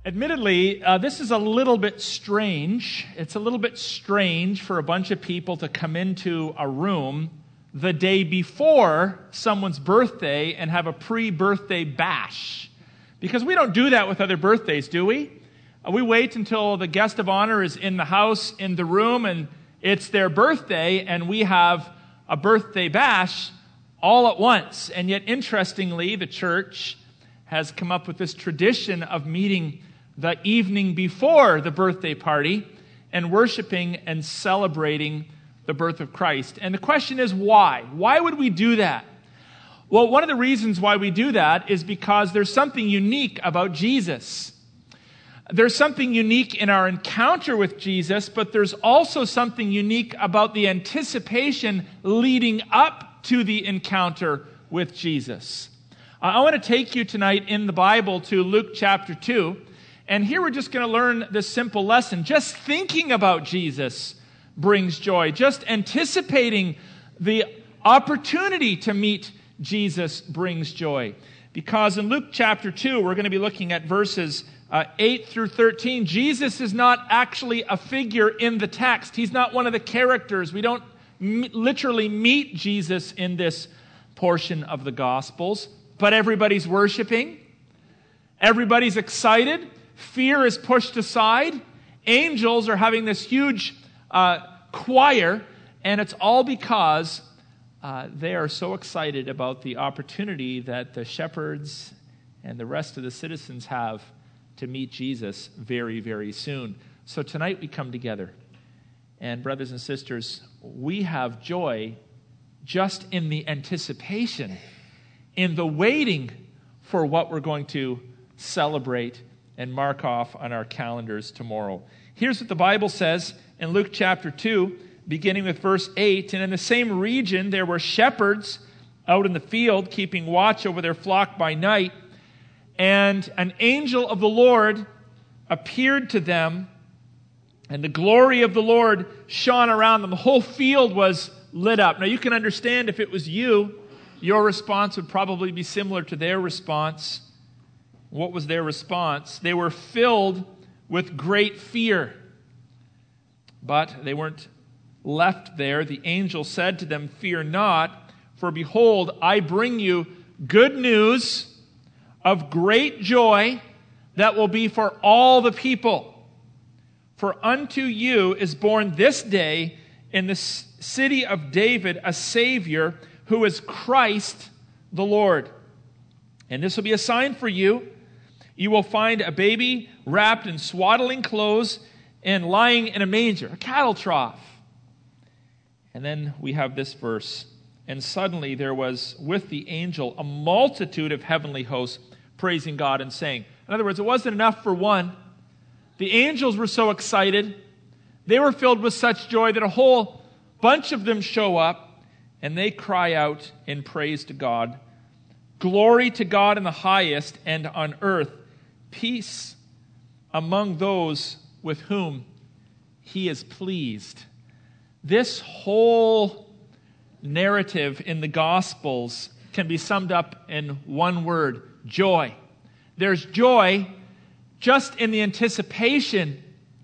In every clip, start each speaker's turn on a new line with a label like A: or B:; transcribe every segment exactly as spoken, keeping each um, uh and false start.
A: Admittedly, uh, this is a little bit strange. It's a little bit strange for a bunch of people to come into a room the day before someone's birthday and have a pre-birthday bash. Because we don't do that with other birthdays, do we? Uh, we wait until the guest of honor is in the house, in the room, and it's their birthday, and we have a birthday bash all at once. And yet, interestingly, the church has come up with this tradition of meeting the evening before the birthday party and worshiping and celebrating the birth of Christ. And the question is, why? Why would we do that? Well, one of the reasons why we do that is because there's something unique about Jesus. There's something unique in our encounter with Jesus, but there's also something unique about the anticipation leading up to the encounter with Jesus. Uh, I want to take you tonight in the Bible to Luke chapter two. And here we're just going to learn this simple lesson. Just thinking about Jesus brings joy. Just anticipating the opportunity to meet Jesus brings joy. Because in Luke chapter two, we're going to be looking at verses uh, eight through thirteen. Jesus is not actually a figure in the text. He's not one of the characters. We don't m- literally meet Jesus in this portion of the Gospels. But everybody's worshiping. Everybody's excited. Fear is pushed aside. Angels are having this huge uh, choir, and it's all because uh, they are so excited about the opportunity that the shepherds and the rest of the citizens have to meet Jesus very, very soon. So tonight we come together, and brothers and sisters, we have joy just in the anticipation, in the waiting for what we're going to celebrate and mark off on our calendars tomorrow. Here's what the Bible says in Luke chapter two, beginning with verse eight. And in the same region there were shepherds out in the field, keeping watch over their flock by night. And an angel of the Lord appeared to them, and the glory of the Lord shone around them. The whole field was lit up. Now you can understand if it was you, your response would probably be similar to their response. What was their response? They were filled with great fear. But they weren't left there. The angel said to them, "Fear not, for behold, I bring you good news of great joy that will be for all the people. For unto you is born this day in the city of David a Savior, who is Christ the Lord. And this will be a sign for you. You will find a baby wrapped in swaddling clothes and lying in a manger," a cattle trough. And then we have this verse. "And suddenly there was with the angel a multitude of heavenly hosts praising God and saying," in other words, it wasn't enough for one. The angels were so excited. They were filled with such joy that a whole bunch of them show up and they cry out in praise to God. "Glory to God in the highest, and on earth peace among those with whom he is pleased." This whole narrative in the Gospels can be summed up in one word: joy. There's joy just in the anticipation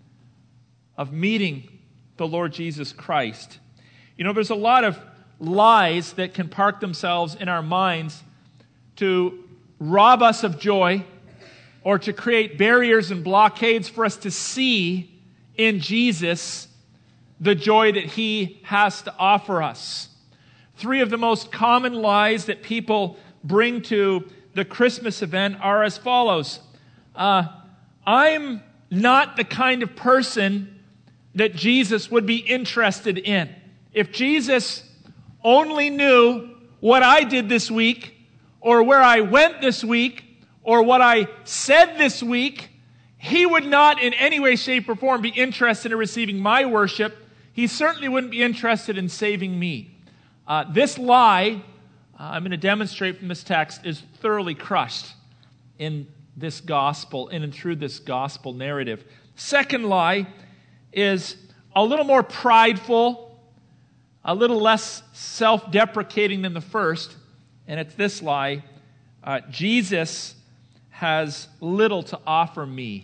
A: of meeting the Lord Jesus Christ. You know, there's a lot of lies that can park themselves in our minds to rob us of joy, or to create barriers and blockades for us to see in Jesus the joy that he has to offer us. Three of the most common lies that people bring to the Christmas event are as follows. Uh, I'm not the kind of person that Jesus would be interested in. If Jesus only knew what I did this week, or where I went this week, or what I said this week, he would not in any way, shape, or form be interested in receiving my worship. He certainly wouldn't be interested in saving me. Uh, this lie, uh, I'm going to demonstrate from this text, is thoroughly crushed in this gospel, in and through this gospel narrative. Second lie is a little more prideful, a little less self-deprecating than the first, and it's this lie: uh, Jesus has little to offer me.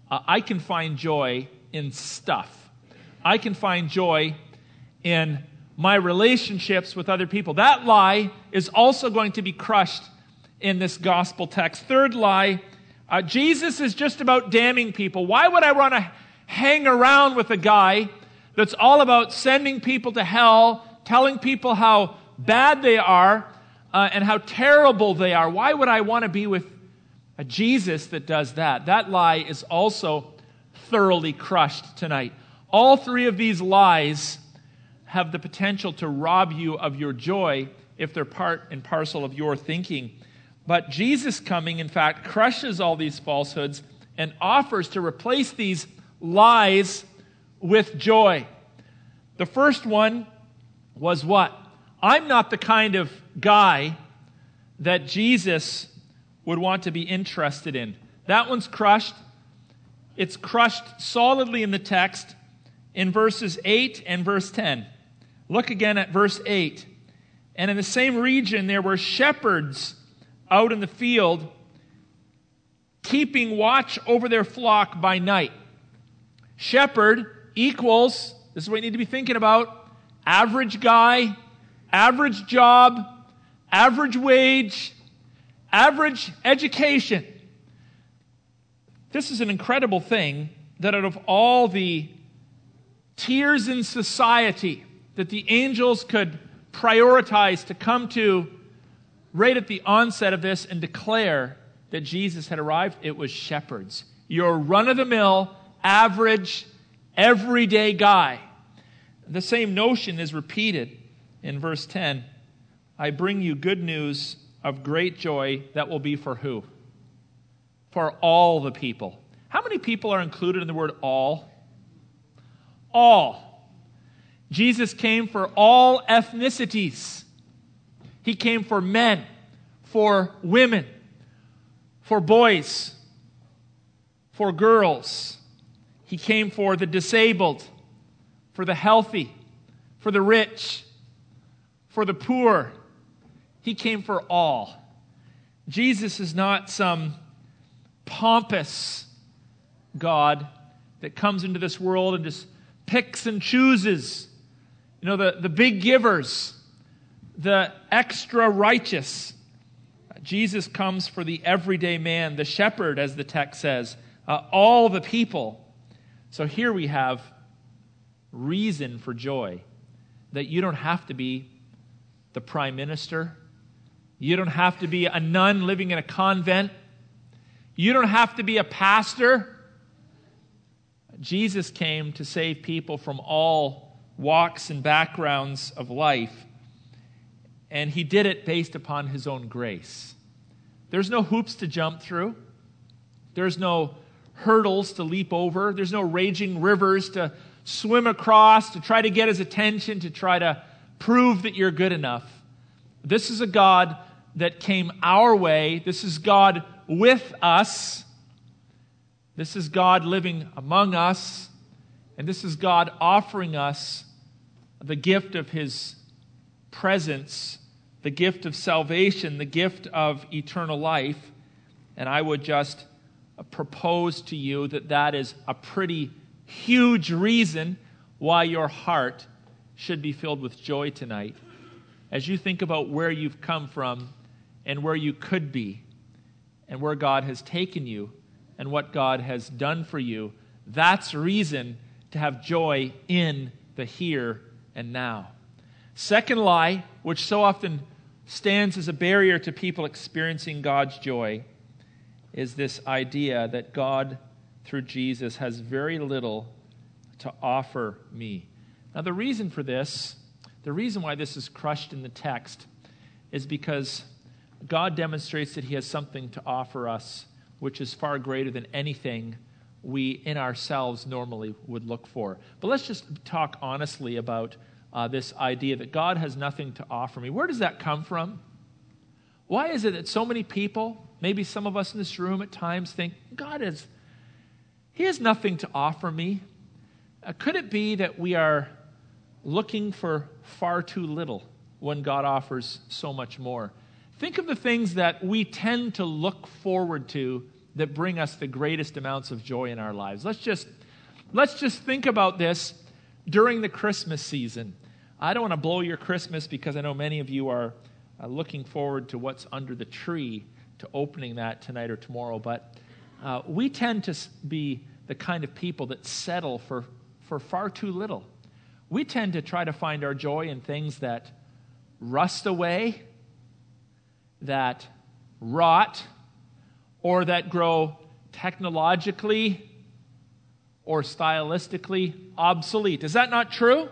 A: uh, I can find joy in stuff. I can find joy in my relationships with other people. That lie is also going to be crushed in this gospel text. Third lie, uh, Jesus is just about damning people. Why would I want to hang around with a guy that's all about sending people to hell, telling people how bad they are uh, and how terrible they are? Why would I want to be with a Jesus that does that? That lie is also thoroughly crushed tonight. All three of these lies have the potential to rob you of your joy if they're part and parcel of your thinking. But Jesus coming, in fact, crushes all these falsehoods and offers to replace these lies with joy. The first one was what? I'm not the kind of guy that Jesus would want to be interested in. That one's crushed. It's crushed solidly in the text in verses eight and verse ten. Look again at verse eight. And in the same region there were shepherds out in the field, keeping watch over their flock by night. Shepherd equals, this is what you need to be thinking about, average guy, average job, average wage, average education. This is an incredible thing that out of all the tiers in society that the angels could prioritize to come to right at the onset of this and declare that Jesus had arrived, it was shepherds. Your run-of-the-mill, average, everyday guy. The same notion is repeated in verse ten. I bring you good news of great joy that will be for who? For all the people. How many people are included in the word all? All. Jesus came for all ethnicities. He came for men, for women, for boys, for girls. He came for the disabled, for the healthy, for the rich, for the poor. He came for all. Jesus is not some pompous God that comes into this world and just picks and chooses. You know, the, the big givers, the extra righteous. Jesus comes for the everyday man, the shepherd, as the text says, uh, all the people. So here we have reason for joy, that you don't have to be the prime minister. You don't have to be a nun living in a convent. You don't have to be a pastor. Jesus came to save people from all walks and backgrounds of life, and he did it based upon his own grace. There's no hoops to jump through. There's no hurdles to leap over. There's no raging rivers to swim across, to try to get his attention, to try to prove that you're good enough. This is a God that came our way. This is God with us. This is God living among us. And this is God offering us the gift of his presence, the gift of salvation, the gift of eternal life. And I would just propose to you that that is a pretty huge reason why your heart should be filled with joy tonight. As you think about where you've come from and where you could be and where God has taken you and what God has done for you, that's reason to have joy in the here and now. Second lie, which so often stands as a barrier to people experiencing God's joy, is this idea that God, through Jesus, has very little to offer me. Now, the reason for this, the reason why this is crushed in the text, is because God demonstrates that he has something to offer us which is far greater than anything we in ourselves normally would look for. But let's just talk honestly about uh, this idea that God has nothing to offer me. Where does that come from? Why is it that so many people, maybe some of us in this room at times, think, God is, he has nothing to offer me? Uh, could it be that we are looking for far too little when God offers so much more? Think of the things that we tend to look forward to that bring us the greatest amounts of joy in our lives. Let's just, let's just think about this during the Christmas season. I don't want to blow your Christmas because I know many of you are uh, looking forward to what's under the tree, to opening that tonight or tomorrow, but uh, we tend to be the kind of people that settle for, for far too little. We tend to try to find our joy in things that rust away, that rot, or that grow technologically or stylistically obsolete. Is that not true?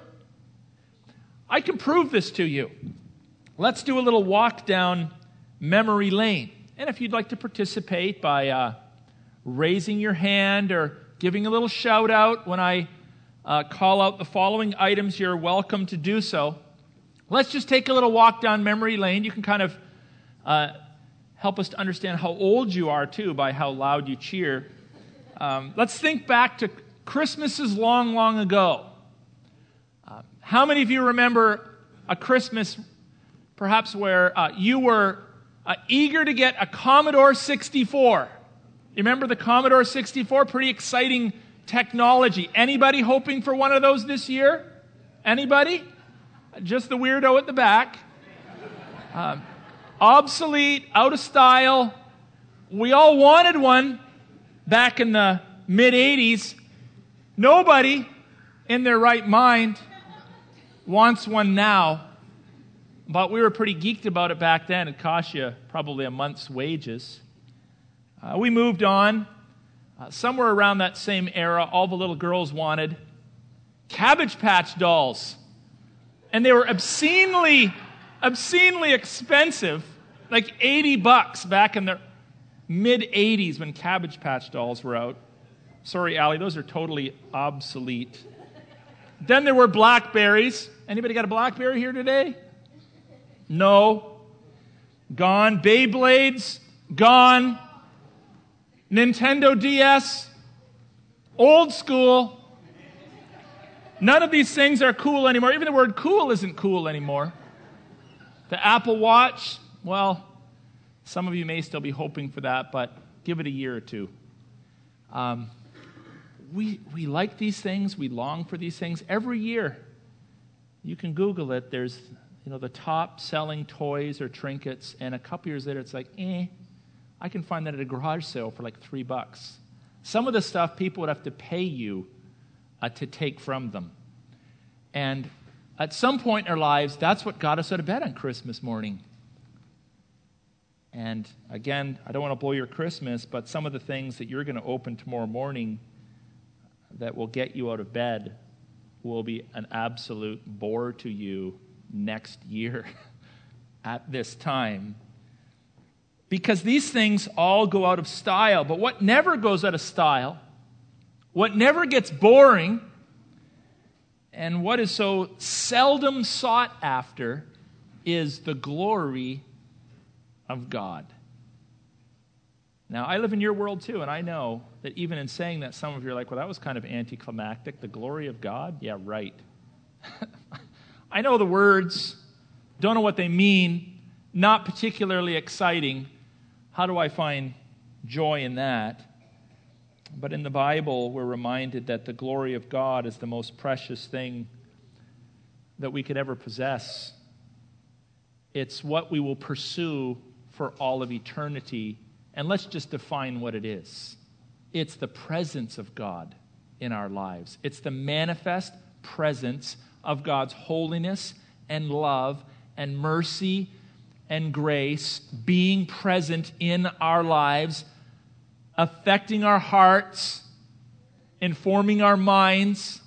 A: I can prove this to you. Let's do a little walk down memory lane. And if you'd like to participate by uh, raising your hand or giving a little shout out when I uh, call out the following items, you're welcome to do so. Let's just take a little walk down memory lane. You can kind of uh, help us to understand how old you are, too, by how loud you cheer. Um, let's think back to Christmases long, long ago. Uh, how many of you remember a Christmas, perhaps, where uh, you were uh, eager to get a Commodore sixty-four? You remember the Commodore sixty-four? Pretty exciting technology. Anybody hoping for one of those this year? Anybody? Just the weirdo at the back. Um, obsolete, out of style. We all wanted one back in the mid-eighties. Nobody in their right mind wants one now. But we were pretty geeked about it back then. It cost you probably a month's wages. Uh, we moved on. Uh, somewhere around that same era, all the little girls wanted Cabbage Patch dolls. And they were obscenely, obscenely expensive, like eighty bucks back in the mid-eighties when Cabbage Patch dolls were out. Sorry, Allie, those are totally obsolete. Then there were Blackberries. Anybody got a Blackberry here today? No. Gone. Beyblades, gone. Nintendo D S, old school. None of these things are cool anymore. Even the word cool isn't cool anymore. The Apple Watch, well, some of you may still be hoping for that, but give it a year or two. Um, we we like these things. We long for these things. Every year, you can Google it. There's you know the top selling toys or trinkets, and a couple years later, it's like, eh, I can find that at a garage sale for like three bucks. Some of the stuff people would have to pay you uh, to take from them. And at some point in our lives, that's what got us out of bed on Christmas morning. And again, I don't want to blow your Christmas, but some of the things that you're going to open tomorrow morning that will get you out of bed will be an absolute bore to you next year at this time. Because these things all go out of style. But what never goes out of style, what never gets boring, and what is so seldom sought after is the glory of God. Now, I live in your world too, and I know that even in saying that, some of you are like, well, that was kind of anticlimactic. The glory of God? Yeah, right. I know the words, don't know what they mean, not particularly exciting. How do I find joy in that? But in the Bible, we're reminded that the glory of God is the most precious thing that we could ever possess. It's what we will pursue for all of eternity. And let's just define what it is. It's the presence of God in our lives. It's the manifest presence of God's holiness and love and mercy and grace being present in our lives, affecting our hearts, informing our minds,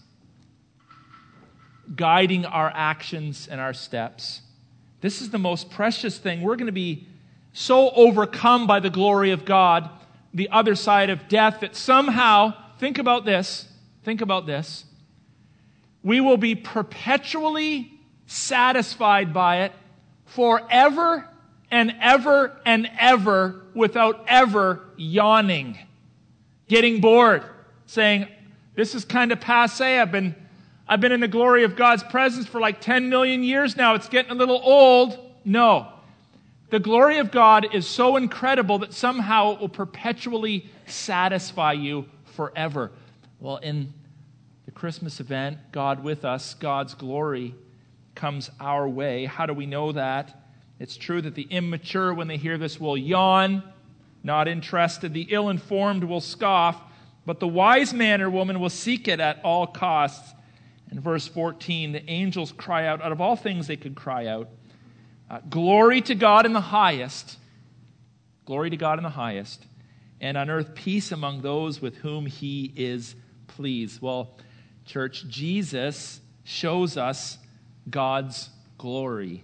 A: guiding our actions and our steps. This is the most precious thing. We're going to be so overcome by the glory of God, the other side of death, that somehow, think about this, think about this, we will be perpetually satisfied by it forever and ever and ever without ever yawning, getting bored, saying, this is kind of passé. I've been, I've been in the glory of God's presence for like ten million years now. It's getting a little old. No. The glory of God is so incredible that somehow it will perpetually satisfy you forever. Well, in the Christmas event, God with us, God's glory comes our way. How do we know that? It's true that the immature, when they hear this, will yawn, not interested. The ill-informed will scoff, but the wise man or woman will seek it at all costs. In verse fourteen, the angels cry out, out of all things they could cry out, uh, glory to God in the highest, glory to God in the highest, and on earth peace among those with whom he is pleased. Well, church, Jesus shows us God's glory.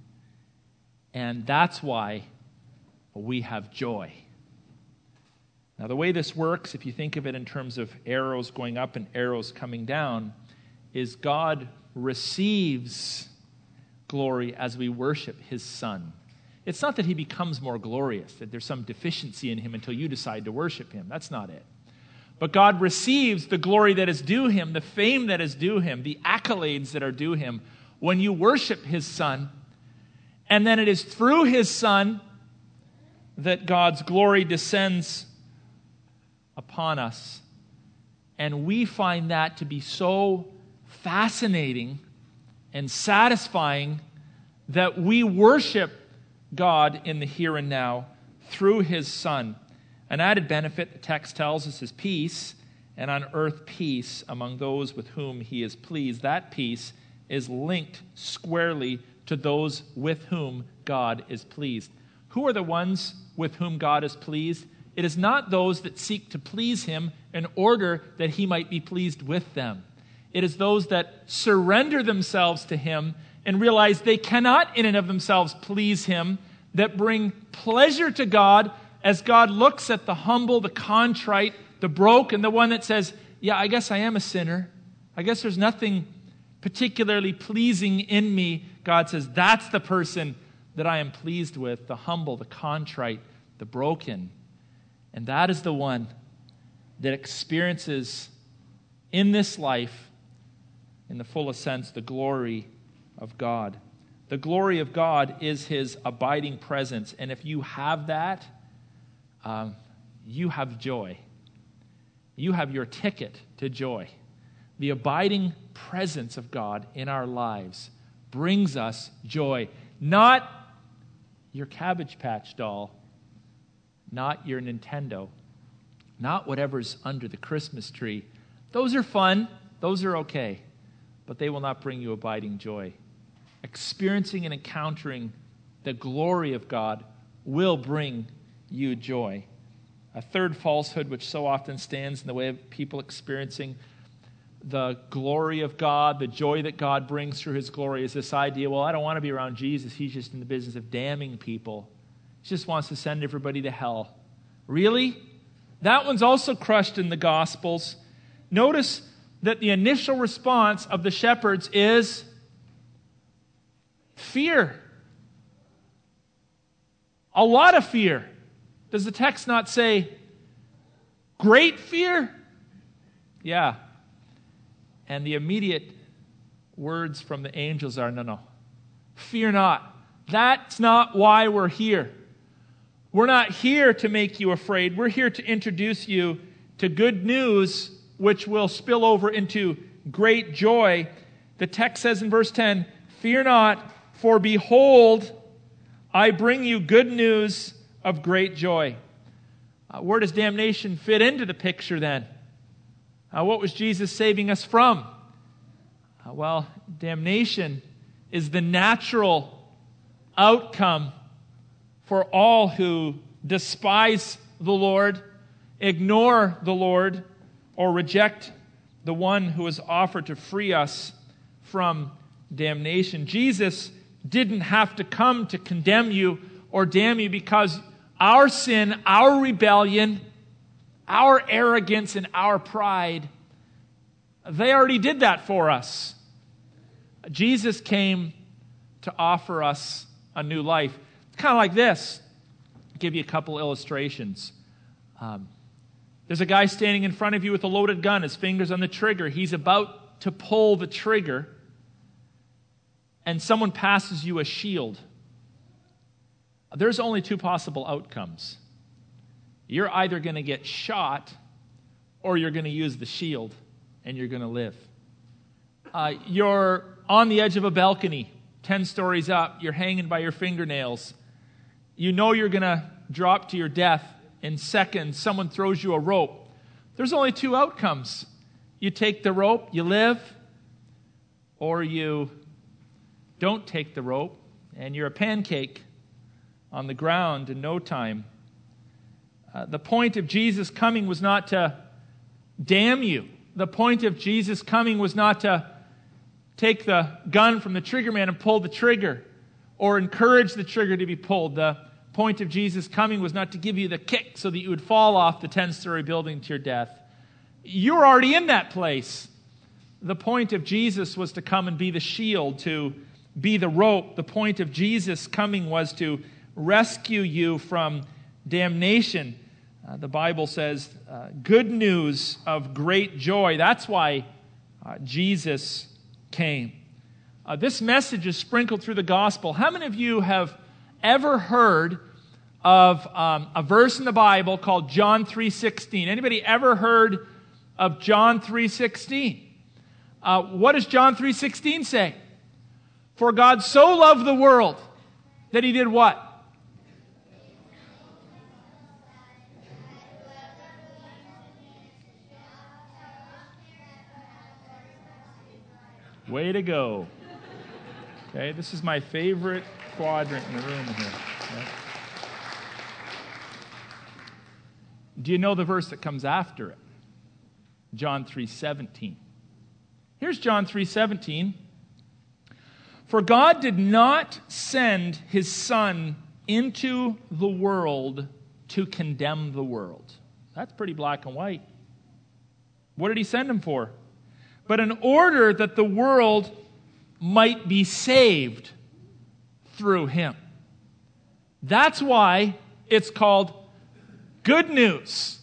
A: And that's why we have joy. Now, the way this works, if you think of it in terms of arrows going up and arrows coming down, is God receives glory as we worship his Son. It's not that he becomes more glorious, that there's some deficiency in him until you decide to worship him. That's not it. But God receives the glory that is due him, the fame that is due him, the accolades that are due him when you worship his Son. And then it is through his Son that God's glory descends upon us. And we find that to be so fascinating and satisfying that we worship God in the here and now through his Son. An added benefit, the text tells us, is peace, and on earth peace among those with whom he is pleased. That peace is linked squarely to those with whom God is pleased. Who are the ones with whom God is pleased? It is not those that seek to please him in order that he might be pleased with them. It is those that surrender themselves to him and realize they cannot in and of themselves please him, that bring pleasure to God as God looks at the humble, the contrite, the broken, the one that says, yeah, I guess I am a sinner. I guess there's nothing particularly pleasing in me. God says, that's the person that I am pleased with, the humble, the contrite, the broken. And that is the one that experiences in this life, in the fullest sense, the glory of God. The glory of God is his abiding presence. And if you have that, um, you have joy. You have your ticket to joy. The abiding presence of God in our lives brings us joy. Not your Cabbage Patch doll, not your Nintendo, not whatever's under the Christmas tree. Those are fun. Those are okay. But they will not bring you abiding joy. Experiencing and encountering the glory of God will bring you joy. A third falsehood which so often stands in the way of people experiencing the glory of God, the joy that God brings through his glory, is this idea, well, I don't want to be around Jesus. He's just in the business of damning people. He just wants to send everybody to hell. Really? That one's also crushed in the Gospels. Notice that the initial response of the shepherds is fear. A lot of fear. Does the text not say great fear? Yeah. And the immediate words from the angels are, no, no, fear not. That's not why we're here. We're not here to make you afraid. We're here to introduce you to good news, which will spill over into great joy. The text says in verse ten, fear not, for behold, I bring you good news of great joy. Uh, where does damnation fit into the picture then? Uh, what was Jesus saving us from? Uh, well, damnation is the natural outcome for all who despise the Lord, ignore the Lord, or reject the one who is offered to free us from damnation. Jesus didn't have to come to condemn you or damn you because our sin, our rebellion, our arrogance, and our pride, they already did that for us. Jesus came to offer us a new life. It's kind of like this. I'll give you a couple illustrations. Um, there's a guy standing in front of you with a loaded gun, his finger's on the trigger. He's about to pull the trigger, and someone passes you a shield. there's only two possible outcomes. You're either going to get shot or you're going to use the shield and you're going to live. Uh, you're on the edge of a balcony, ten stories up. You're hanging by your fingernails. You know you're going to drop to your death in seconds. Someone throws you a rope. There's only two outcomes. You take the rope, you live, or you don't take the rope, and you're a pancake on the ground in no time. Uh, the point of Jesus coming was not to damn you. The point of Jesus coming was not to take the gun from the trigger man and pull the trigger or encourage the trigger to be pulled. The point of Jesus coming was not to give you the kick so that you would fall off the ten-story building to your death. You're already in that place. The point of Jesus was to come and be the shield, to be the rope. The point of Jesus coming was to rescue you from damnation. Uh, the Bible says, uh, good news of great joy. That's why uh, Jesus came. Uh, this message is sprinkled through the gospel. How many of you have ever heard of um, a verse in the Bible called John three sixteen? Anybody ever heard of John three sixteen? Uh, what does John three sixteen say? For God so loved the world that he did what? Way to go. Okay, this is my favorite quadrant in the room here. Okay. Do you know the verse that comes after it? John three seventeen. Here's John three seventeen. For God did not send his Son into the world to condemn the world. That's pretty black and white. What did he send him for? But in order that the world might be saved through him. That's why it's called good news.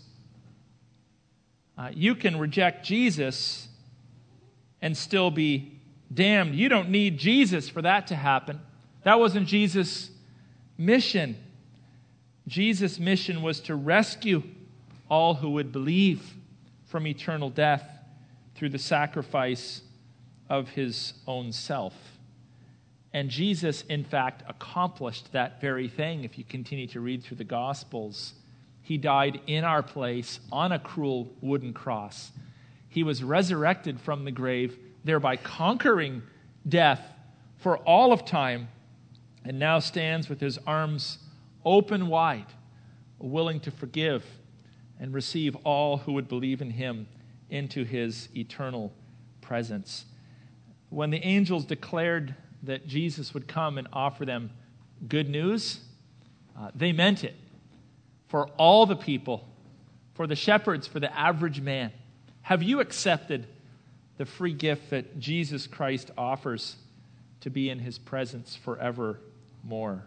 A: Uh, you can reject Jesus and still be damned. You don't need Jesus for that to happen. That wasn't Jesus' mission. Jesus' mission was to rescue all who would believe from eternal death through the sacrifice of his own self. And Jesus, in fact, accomplished that very thing. If you continue to read through the Gospels, he died in our place on a cruel wooden cross. He was resurrected from the grave, thereby conquering death for all of time, and now stands with his arms open wide, willing to forgive and receive all who would believe in him into his eternal presence. When the angels declared that Jesus would come and offer them good news, uh, they meant it for all the people, for the shepherds, for the average man. Have you accepted the free gift that Jesus Christ offers to be in his presence forevermore?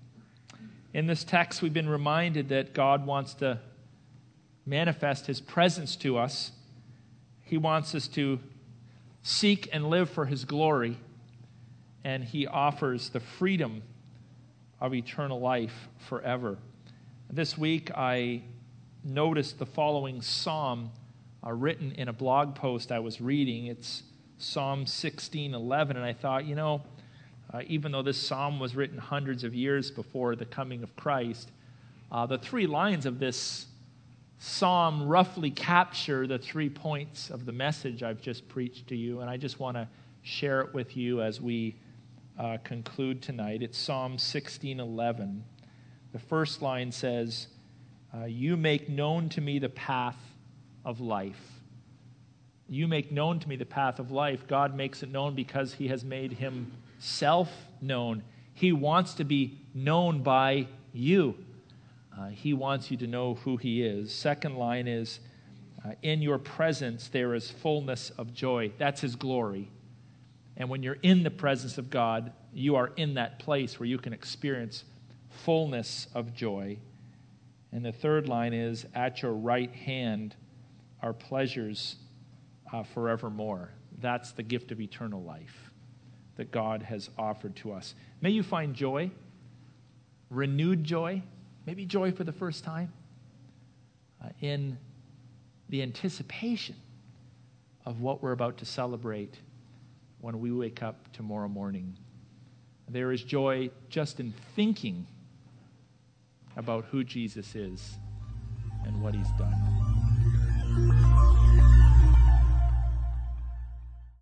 A: In this text, we've been reminded that God wants to manifest his presence to us. He wants us to seek and live for his glory, and he offers the freedom of eternal life forever. This week, I noticed the following psalm uh, written in a blog post I was reading. It's Psalm sixteen eleven, and I thought, you know, uh, even though this psalm was written hundreds of years before the coming of Christ, uh, the three lines of this psalm roughly capture the three points of the message I've just preached to you, and I just want to share it with you as we uh, conclude tonight. It's Psalm sixteen eleven. The first line says, uh, you make known to me the path of life. You make known to me the path of life. God makes it known because he has made himself known. He wants to be known by you. Uh, he wants you to know who he is. Second line is, uh, in your presence there is fullness of joy. That's his glory. And when you're in the presence of God, you are in that place where you can experience fullness of joy. And the third line is, at your right hand are pleasures uh, forevermore. That's the gift of eternal life that God has offered to us. May you find joy renewed joy, maybe joy for the first time, uh, in the anticipation of what we're about to celebrate when we wake up tomorrow morning. There is joy just in thinking about who Jesus is and what he's done.